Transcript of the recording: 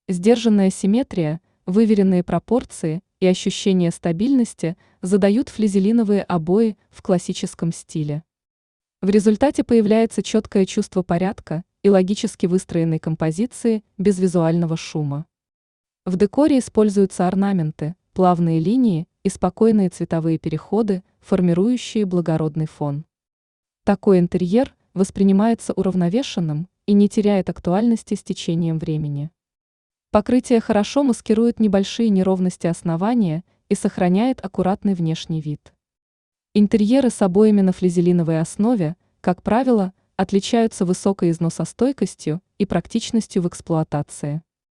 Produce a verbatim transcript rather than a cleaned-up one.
Сдержанная симметрия, выверенные пропорции и ощущение стабильности задают флизелиновые обои в классическом стиле. В результате появляется четкое чувство порядка и логически выстроенной композиции без визуального шума. В декоре используются орнаменты, плавные линии и спокойные цветовые переходы, формирующие благородный фон. Такой интерьер воспринимается уравновешенным и не теряет актуальности с течением времени. Покрытие хорошо маскирует небольшие неровности основания и сохраняет аккуратный внешний вид. Интерьеры с обоями на флизелиновой основе, как правило, отличаются высокой износостойкостью и практичностью в эксплуатации.